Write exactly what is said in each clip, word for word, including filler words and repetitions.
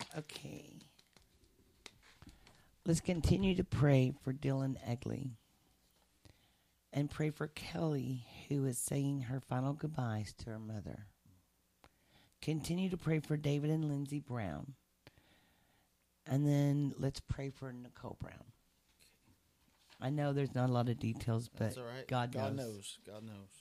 Okay. Let's continue to pray for Dylan Egley and pray for Kelly, who is saying her final goodbyes to her mother. Continue to pray for David and Lindsay Brown. And then let's pray for Nicole Brown. I know there's not a lot of details, but That's all right. God, God knows. knows. God knows.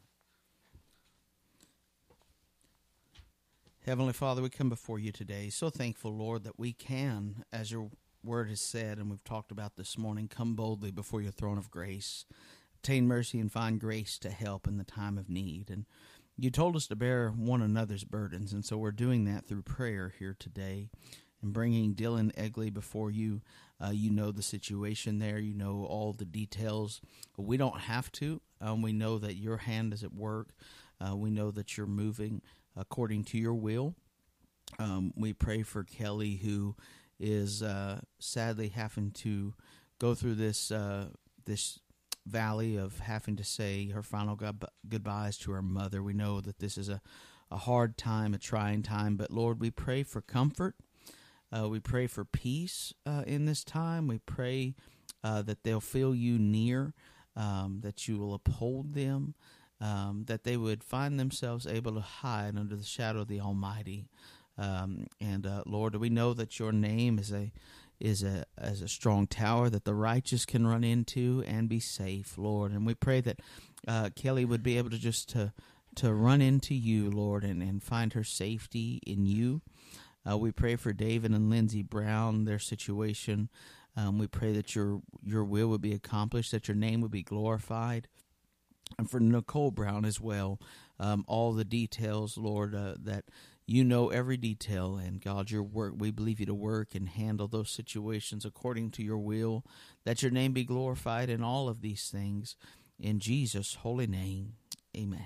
Heavenly Father, we come before you today. So thankful, Lord, that we can, as your word has said, and we've talked about this morning, come boldly before your throne of grace, obtain mercy and find grace to help in the time of need. And you told us to bear one another's burdens, and so we're doing that through prayer here today and bringing Dylan Egley before you. Uh, you know the situation there. You know all the details. We don't have to. Um, we know that your hand is at work. Uh, we know that you're moving according to your will. Um, we pray for Kelly, who is uh, sadly having to go through this uh, this valley of having to say her final good- goodbyes to her mother. We know that this is a, a hard time, a trying time, but Lord, we pray for comfort. Uh, we pray for peace uh, in this time. We pray uh, that they'll feel you near, um, that you will uphold them, um, that they would find themselves able to hide under the shadow of the Almighty. Um, and uh, Lord, we know that your name is a is a as a strong tower that the righteous can run into and be safe, Lord. And we pray that uh, Kelly would be able to just to to run into you, Lord, and, and find her safety in you. Uh, we pray for David and Lindsay Brown, their situation. Um, we pray that your your will would be accomplished, that your name would be glorified. And for Nicole Brown as well, um, all the details, Lord, uh, that you know every detail. And God, your work, we believe you to work and handle those situations according to your will, that your name be glorified in all of these things. In Jesus' holy name, amen.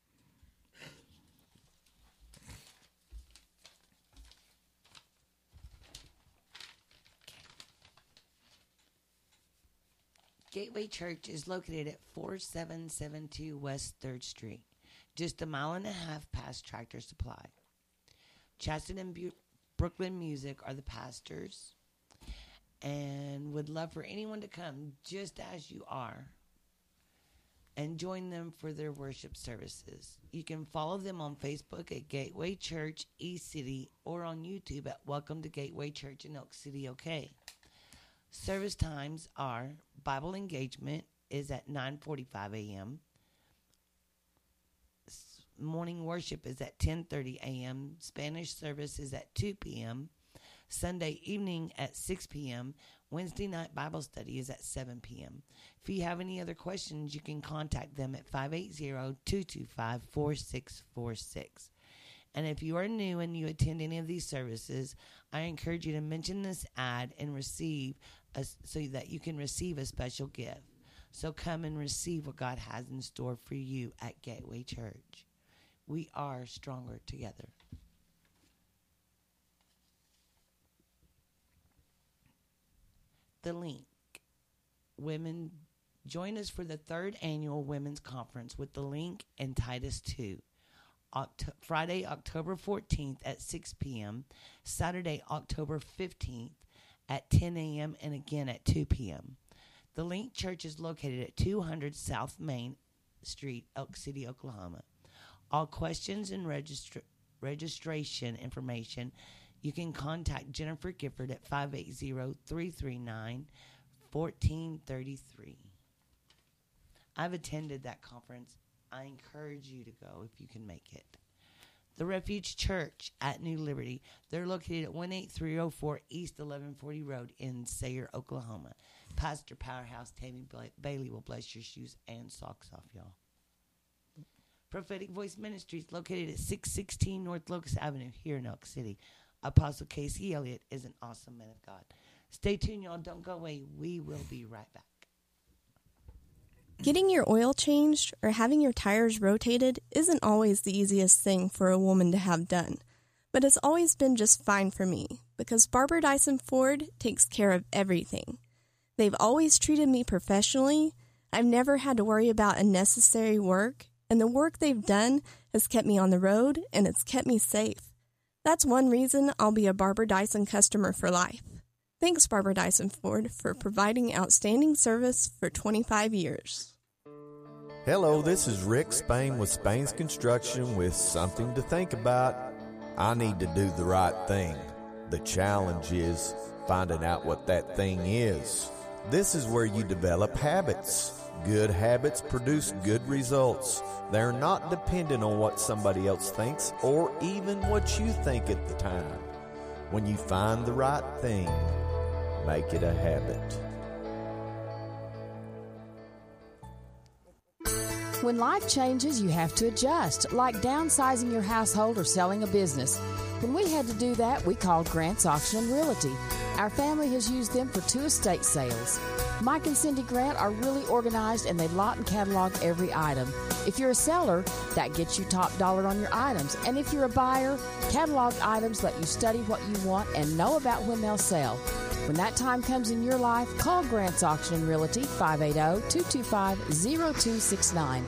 Gateway Church is located at four seven seven two West third Street, just a mile and a half past Tractor Supply. Chaston and Bu- Brooklyn Music are the pastors, and would love for anyone to come just as you are and join them for their worship services. You can follow them on Facebook at Gateway Church East City or on YouTube at Welcome to Gateway Church in Elk City, OK. Service times are Bible engagement is at nine forty-five a.m. Morning worship is at ten thirty a.m. Spanish service is at two p.m. Sunday evening at six p.m. Wednesday night Bible study is at seven p.m. If you have any other questions, you can contact them at five eight zero, two two five, four six four six. And if you are new and you attend any of these services, I encourage you to mention this ad and receive a, so that you can receive a special gift. So come and receive what God has in store for you at Gateway Church. We are stronger together. The link. Women, join us for the third annual Women's Conference with the link and Titus two. Oct- Friday, October fourteenth at six p.m., Saturday, October fifteenth at ten a.m., and again at two p.m. The Link Church is located at two hundred South Main Street, Elk City, Oklahoma. All questions and registra- registration information, you can contact Jennifer Gifford at five eight zero, three three nine, one four three three. I've attended that conference. I encourage you to go if you can make it. The Refuge Church at New Liberty. They're located at one eight three oh four East eleven forty Road in Sayre, Oklahoma. Pastor Powerhouse Tammy Bailey will bless your shoes and socks off, y'all. Prophetic Voice Ministries located at six sixteen North Locust Avenue here in Elk City. Apostle Casey Elliott is an awesome man of God. Stay tuned, y'all. Don't go away. We will be right back. Getting your oil changed or having your tires rotated isn't always the easiest thing for a woman to have done, but it's always been just fine for me because Barbara Dyson Ford takes care of everything. They've always treated me professionally. I've never had to worry about unnecessary work, and the work they've done has kept me on the road and it's kept me safe. That's one reason I'll be a Barbara Dyson customer for life. Thanks, Barbara Dyson Ford, for providing outstanding service for twenty-five years. Hello, this is Rick Spain with Spain's Construction with something to think about. I need to do the right thing. The challenge is finding out what that thing is. This is where you develop habits. Good habits produce good results. They're not dependent on what somebody else thinks or even what you think at the time. When you find the right thing, make it a habit. When life changes, you have to adjust, like downsizing your household or selling a business. When we had to do that, we called Grant's Auction and Realty. Our family has used them for two estate sales. Mike and Cindy Grant are really organized, and they lot and catalog every item. If you're a seller, that gets you top dollar on your items. And if you're a buyer, catalog items let you study what you want and know about when they'll sell. When that time comes in your life, call Grant's Auction and Realty, five eight zero, two two five, zero two six nine.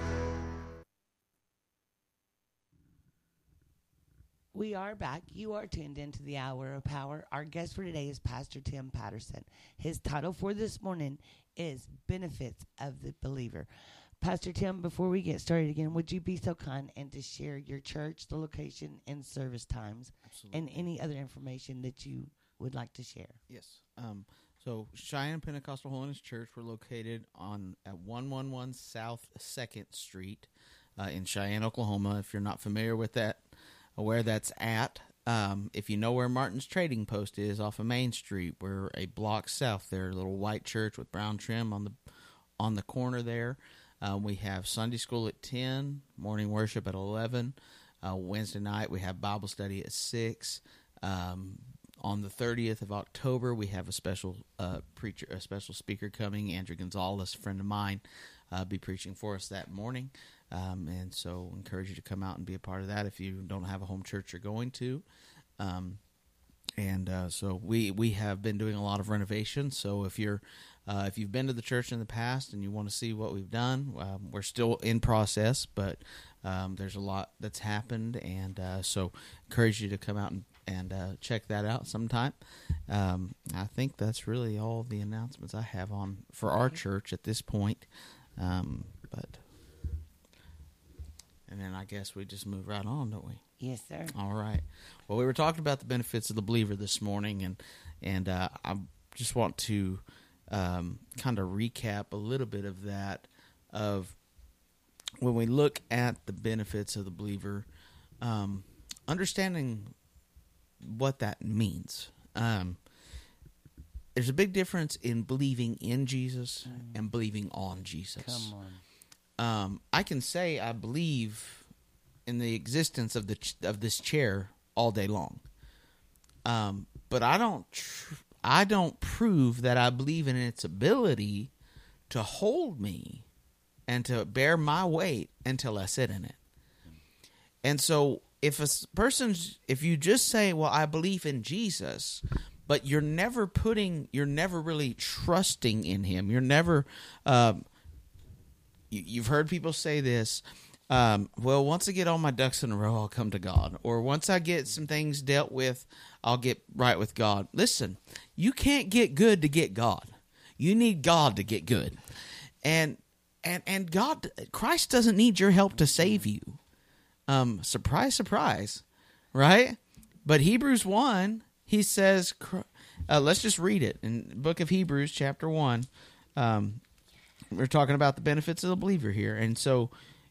We are back. You are tuned into the Hour of Power. Our guest for today is Pastor Tim Patterson. His title for this morning is Benefits of the Believer. Pastor Tim, before we get started again, would you be so kind and to share your church, the location, and service times, Absolutely. And any other information that you would like to share? Yes. Um, so Cheyenne Pentecostal Holiness Church, we're located on at one eleven South second Street uh, in Cheyenne, Oklahoma. If you're not familiar with that, where that's at, um, if you know where Martin's Trading Post is off of Main Street, we're a block south there, a little white church with brown trim on the on the corner there. Uh, we have Sunday school at ten, morning worship at eleven. Uh, Wednesday night we have Bible study at six. Um, on the thirtieth of October we have a special uh, preacher, a special speaker coming. Andrew Gonzalez, a friend of mine, uh, be preaching for us that morning. Um, and so encourage you to come out and be a part of that if you don't have a home church you're going to. Um, and uh, so we we have been doing a lot of renovations. So if you're uh, if you've been to the church in the past and you want to see what we've done, um, we're still in process, but um, there's a lot that's happened. And uh, so encourage you to come out and, and uh, check that out sometime. Um, I think that's really all the announcements I have on for our church at this point. Um, but... And then I guess we just move right on, don't we? Yes, sir. All right. Well, we were talking about the benefits of the believer this morning, and and uh, I just want to um, kind of recap a little bit of that. Of when we look at the benefits of the believer, um, understanding what that means. Um, there's a big difference in believing in Jesus mm. and believing on Jesus. Come on. Um, I can say I believe in the existence of the ch- of this chair all day long, um, but I don't tr- I don't prove that I believe in its ability to hold me and to bear my weight until I sit in it. And so, if a person's if you just say, "Well, I believe in Jesus," but you're never putting, you're never really trusting in Him. You're never. Um, You've heard people say this, um, well, once I get all my ducks in a row, I'll come to God. Or once I get some things dealt with, I'll get right with God. Listen, you can't get good to get God. You need God to get good. And and and God, Christ doesn't need your help to save you. Um, surprise, surprise, right? But Hebrews one, he says, uh, let's just read it. In the book of Hebrews, chapter one, um we're talking about the benefits of the believer here. And so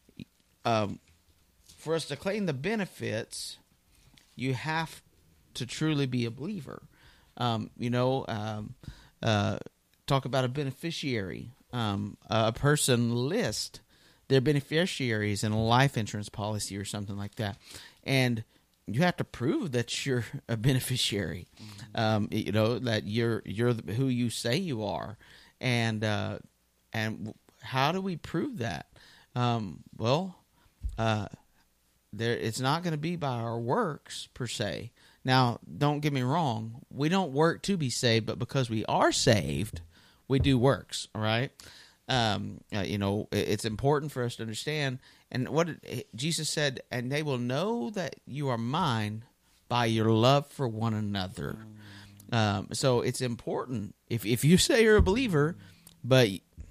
um, for us to claim the benefits, you have to truly be a believer. Um, you know, um, uh, talk about a beneficiary. Um, a person list their beneficiaries in a life insurance policy or something like that. And you have to prove that you're a beneficiary, mm-hmm. um, you know, that you're you're who you say you are. And uh And how do we prove that? Um, well, uh, there it's not going to be by our works per se. Now, don't get me wrong. We don't work to be saved, but because we are saved, we do works. All right. Um, uh, you know, it, it's important for us to understand. And what it, Jesus said, and they will know that you are mine by your love for one another. Um, so it's important. If if you say you're a believer, but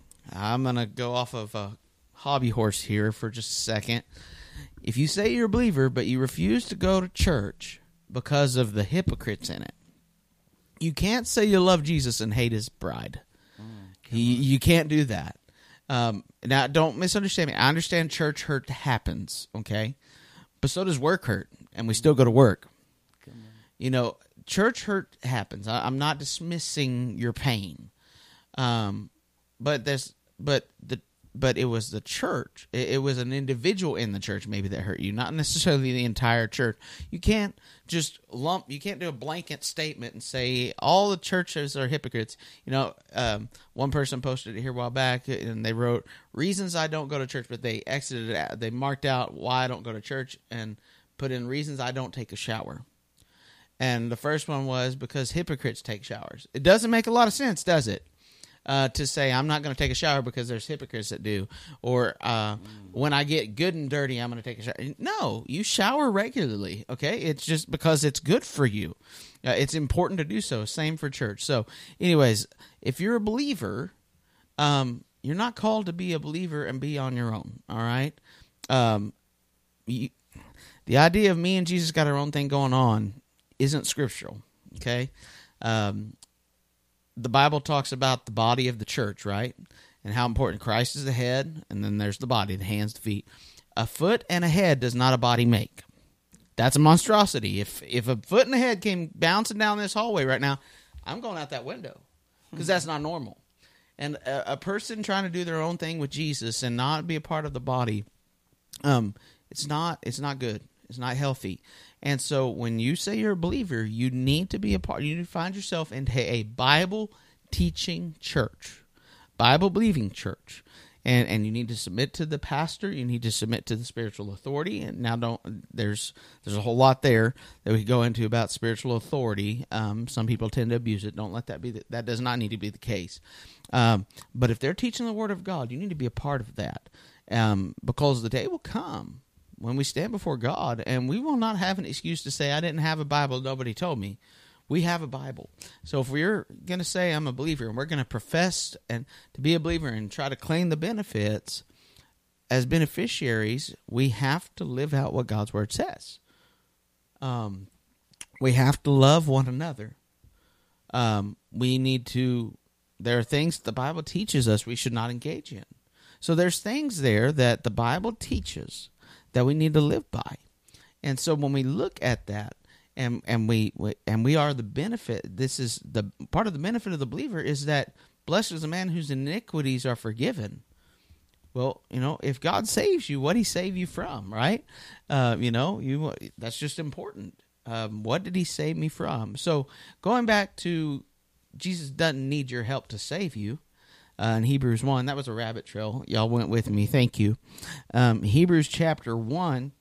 I'm going to go off of a hobby horse here for just a second. If you say you're a believer, but you refuse to go to church because of the hypocrites in it, you can't say you love Jesus and hate his bride. Mm, you, you can't do that. Um, now, don't misunderstand me. I understand church hurt happens, okay? But so does work hurt, and we still go to work. You know, church hurt happens. I, I'm not dismissing your pain, um, but there's, but the, but it was the church. It, it was an individual in the church maybe that hurt you, not necessarily the entire church. You can't just lump. You can't do a blanket statement and say all the churches are hypocrites. You know, um, one person posted it here a while back, and they wrote reasons I don't go to church, but they exited it out. They marked out why I don't go to church and put in reasons I don't take a shower. And the first one was because hypocrites take showers. It doesn't make a lot of sense, does it? Uh, to say I'm not going to take a shower because there's hypocrites that do. Or uh, mm. when I get good and dirty, I'm going to take a shower. No, you shower regularly, okay? It's just because it's good for you. Uh, it's important to do so. Same for church. So anyways, if you're a believer, um, you're not called to be a believer and be on your own, all right? Um, you, the idea of me and Jesus got our own thing going on isn't scriptural, okay? Um, the Bible talks about the body of the church, right? And how important Christ is the head, and then there's the body, the hands, the feet. A foot and a head does not a body make. That's a monstrosity. If if a foot and a head came bouncing down this hallway right now, I'm going out that window because that's not normal. And a, a person trying to do their own thing with Jesus and not be a part of the body, um, it's not it's not good. It's not healthy. And so when you say you're a believer, you need to be a part, you need to find yourself in a Bible teaching church, Bible believing church. And and you need to submit to the pastor, you need to submit to the spiritual authority. And now don't there's there's a whole lot there that we could go into about spiritual authority. Um, some people tend to abuse it. Don't let that be the, that does not need to be the case. Um, but if they're teaching the word of God, you need to be a part of that. Um, because the day will come when we stand before God, and we will not have an excuse to say, I didn't have a Bible, nobody told me. We have a Bible. So if we're going to say I'm a believer, and we're going to profess and to be a believer and try to claim the benefits, as beneficiaries, we have to live out what God's Word says. Um, we have to love one another. Um, we need to, there are things the Bible teaches us we should not engage in. So there's things there that the Bible teaches that we need to live by. And so when we look at that, and and we, we and we are the benefit, this is the part of the benefit of the believer is that blessed is the man whose iniquities are forgiven. Well, you know, if God saves you, what did he save you from, right? Uh, you know, you that's just important. Um, what did he save me from? So going back to Jesus doesn't need your help to save you. Uh, in Hebrews one, that was a rabbit trail. Y'all went with me. Thank you. Um, Hebrews chapter one,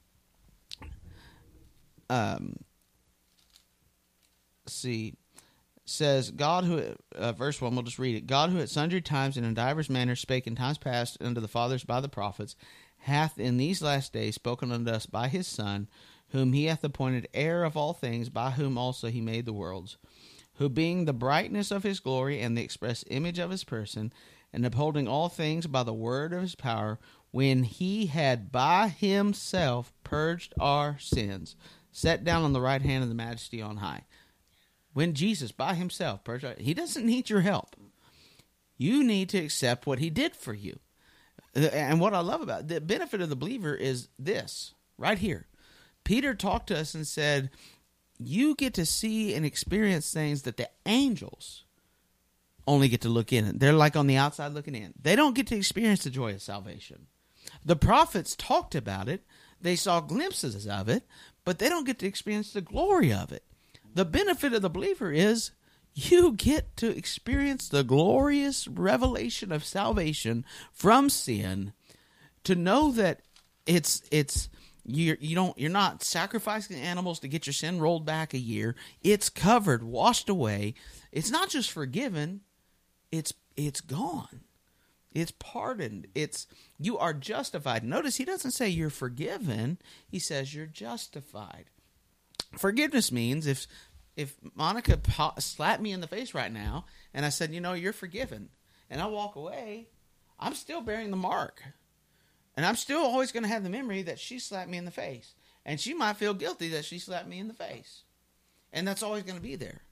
um, let's see, says, God who, uh, verse one, we'll just read it. God who at sundry times and in divers manners spake in times past unto the fathers by the prophets, hath in these last days spoken unto us by his Son, whom he hath appointed heir of all things, by whom also he made the worlds, who being the brightness of his glory and the express image of his person, and upholding all things by the word of his power, when he had by himself purged our sins, sat down on the right hand of the majesty on high. When Jesus by himself purged our, he doesn't need your help. You need to accept what he did for you. And what I love about it, the benefit of the believer is this, right here. Peter talked to us and said, you get to see and experience things that the angels only get to look in. They're like on the outside looking in. They don't get to experience the joy of salvation. The prophets talked about it. They saw glimpses of it, but they don't get to experience the glory of it. The benefit of the believer is you get to experience the glorious revelation of salvation from sin, to know that it's it's you you don't you're not sacrificing animals to get your sin rolled back a year. It's covered, washed away. It's not just forgiven, it's it's gone. It's pardoned. It's you are justified. Notice he doesn't say you're forgiven. He says you're justified. Forgiveness means if if Monica po- slapped me in the face right now and I said, you know, you're forgiven, and I walk away, I'm still bearing the mark. And I'm still always going to have the memory that she slapped me in the face. And she might feel guilty that she slapped me in the face. And that's always going to be there.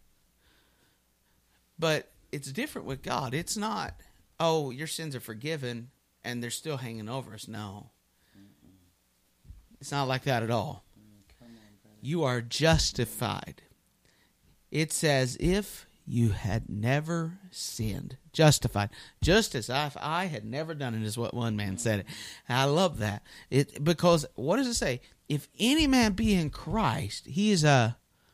But it's different with God. It's not, oh, your sins are forgiven and they're still hanging over us. No. It's not like that at all. You are justified. It's as if you had never sinned. Justified. Just as if I had never done it, is what one man said. And I love that. It because what does it say? If any man be in Christ, he is a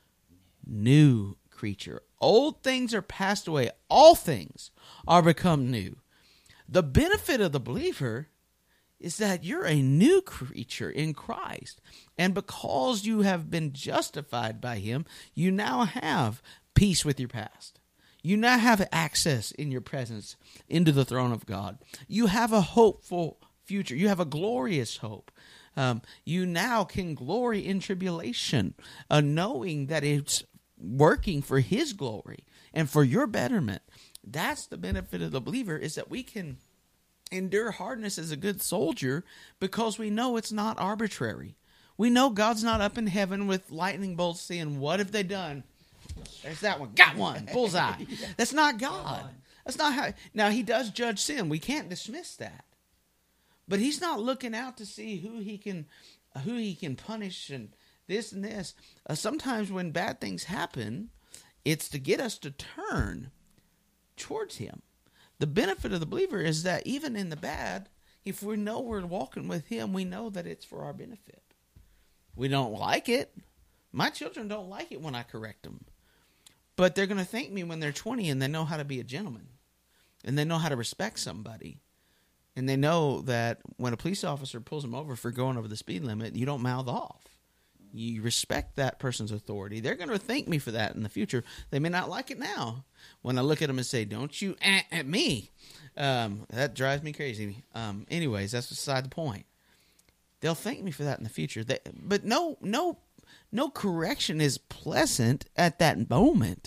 new creature. Old things are passed away. All things are become new. The benefit of the believer is that you're a new creature in Christ. And because you have been justified by him, you now have peace with your past. You now have access in your presence into the throne of God. You have a hopeful future. You have a glorious hope. Um, you now can glory in tribulation, uh, knowing that it's working for his glory and for your betterment. That's the benefit of the believer, is that we can endure hardness as a good soldier because we know it's not arbitrary. We know God's not up in heaven with lightning bolts saying, what have they done? There's that one. Got one. Bullseye. That's not God. That's not how. Now, he does judge sin. We can't dismiss that. But he's not looking out to see who he can, who he can punish and this and this. Uh, sometimes when bad things happen, it's to get us to turn towards him. The benefit of the believer is that even in the bad, if we know we're walking with him, we know that it's for our benefit. We don't like it. My children don't like it when I correct them. But they're going to thank me when they're twenty and they know how to be a gentleman. And they know how to respect somebody. And they know that when a police officer pulls them over for going over the speed limit, you don't mouth off. You respect that person's authority. They're going to thank me for that in the future. They may not like it now. When I look at them and say, don't you eh, at me. Um, that drives me crazy. Um, anyways, that's beside the point. They'll thank me for that in the future. They, but no, no, no correction is pleasant at that moment.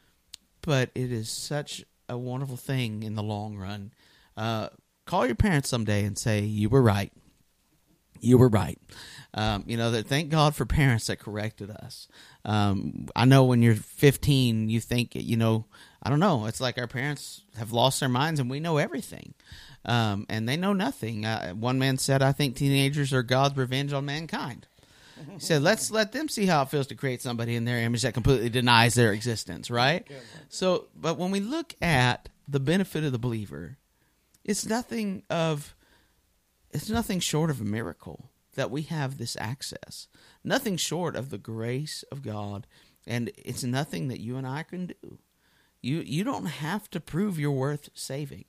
But it is such a wonderful thing in the long run. Uh, call your parents someday and say, you were right. You were right. Um, you know, that thank God for parents that corrected us. Um, I know when you're fifteen, you think, you know, I don't know. It's like our parents have lost their minds and we know everything. Um, and they know nothing. Uh, one man said, I think teenagers are God's revenge on mankind. He said, let's let them see how it feels to create somebody in their image that completely denies their existence, right? So, but when we look at the benefit of the believer, it's nothing of, it's nothing short of a miracle that we have this access. Nothing short of the grace of God, and it's nothing that you and I can do. You you don't have to prove your worth saving.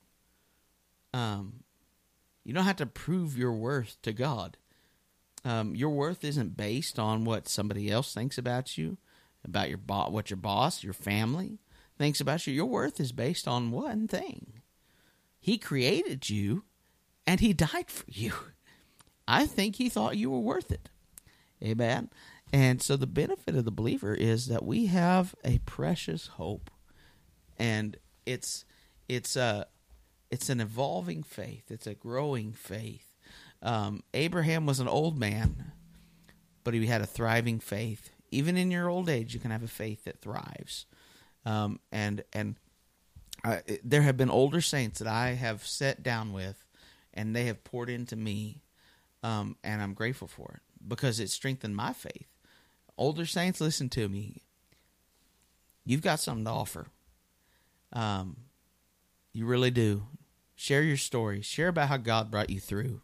Um, you don't have to prove your worth to God. Um, your worth isn't based on what somebody else thinks about you, about your bo- what your boss, your family thinks about you. Your worth is based on one thing. He created you, and he died for you. I think he thought you were worth it. Amen. And so the benefit of the believer is that we have a precious hope. And it's it's a it's an evolving faith. It's a growing faith. Um, Abraham was an old man, but he had a thriving faith. Even in your old age, you can have a faith that thrives. Um, and and I, there have been older saints that I have sat down with, and they have poured into me. Um, and I'm grateful for it because it strengthened my faith. Older saints, listen to me. You've got something to offer. Um, you really do. Share your story. Share about how God brought you through.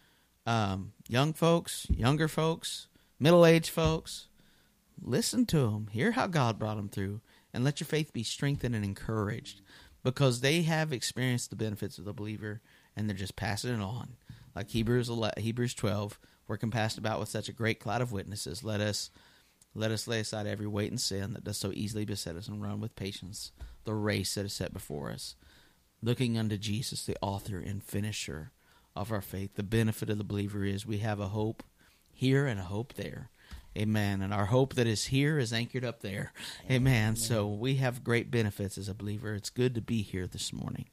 Um, young folks, younger folks, middle-aged folks, listen to them. Hear how God brought them through, and let your faith be strengthened and encouraged because they have experienced the benefits of the believer, and they're just passing it on. Like Hebrews eleven, Hebrews twelve, we're compassed about with such a great cloud of witnesses. Let us let us lay aside every weight and sin that does so easily beset us, and run with patience the race that is set before us, looking unto Jesus, the author and finisher of our faith. The benefit of the believer is we have a hope here and a hope there. Amen. And our hope that is here is anchored up there. Amen. Amen. So we have great benefits as a believer. It's good to be here this morning.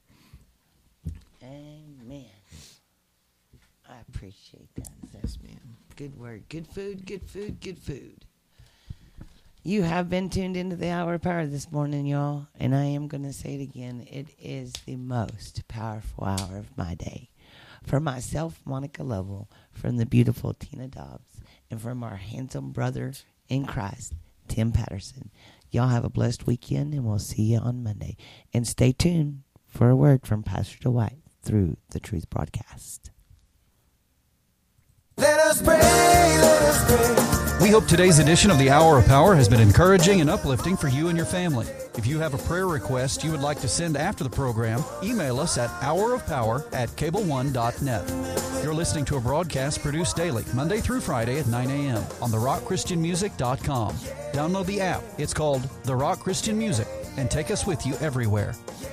Amen. I appreciate that. Yes, ma'am. Good word. Good food, good food, good food. You have been tuned into the Hour of Power this morning, y'all. And I am going to say it again. It is the most powerful hour of my day. For myself, Monica Lovell, from the beautiful Tina Dobbs, and from our handsome brother in Christ, Tim Patterson. Y'all have a blessed weekend, and we'll see you on Monday. And stay tuned for a word from Pastor Dwight through the Truth Broadcast. Let us pray, let us pray. We hope today's edition of the Hour of Power has been encouraging and uplifting for you and your family. If you have a prayer request you would like to send after the program, email us at hour of power at cable one dot net. You're listening to a broadcast produced daily, Monday through Friday at nine a.m. on the rock christian music dot com. Download the app. It's called The Rock Christian Music, and take us with you everywhere.